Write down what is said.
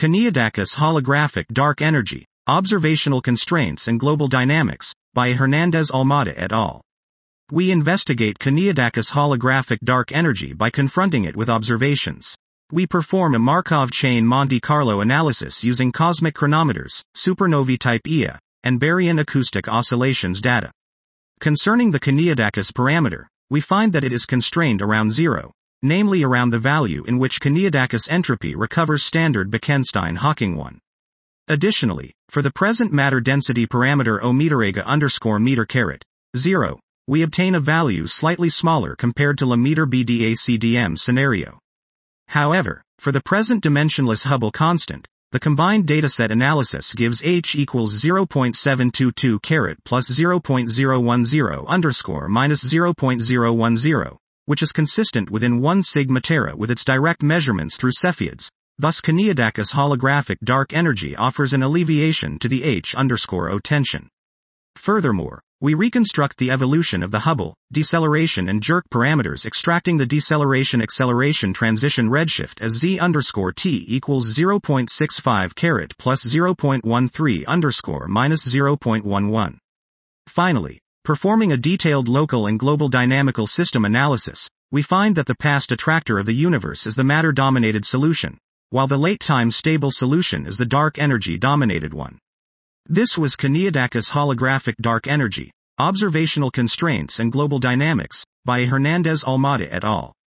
Keniadakis Holographic Dark Energy, Observational Constraints and Global Dynamics, by Hernandez Almada et al. We investigate Keniadakis holographic dark energy by confronting it with observations. We perform a Markov chain Monte Carlo analysis using cosmic chronometers, supernovae type Ia, and baryon acoustic oscillations data. Concerning the Keniadakis parameter, we find that it is constrained around zero, namely around the value in which Keniadakis entropy recovers standard Bekenstein-Hawking 1. Additionally, for the present matter density parameter O_meter_0, we obtain a value slightly smaller compared to LaMeter BDACDM scenario. However, for the present dimensionless Hubble constant, the combined dataset analysis gives H equals 0.722 plus 0.010 minus 0.010, which is consistent within 1 sigma tera with its direct measurements through Cepheids. Thus Keniadakis holographic dark energy offers an alleviation to the H_O tension. Furthermore, we reconstruct the evolution of the Hubble, deceleration and jerk parameters extracting the deceleration-acceleration transition redshift as Z_T equals 0.65 plus 0.13 minus 0.11. Finally, performing a detailed local and global dynamical system analysis, we find that the past attractor of the universe is the matter-dominated solution, while the late-time stable solution is the dark energy-dominated one. This was Keniadakis Holographic Dark Energy, Observational Constraints and Global Dynamics, by Hernandez Almada et al.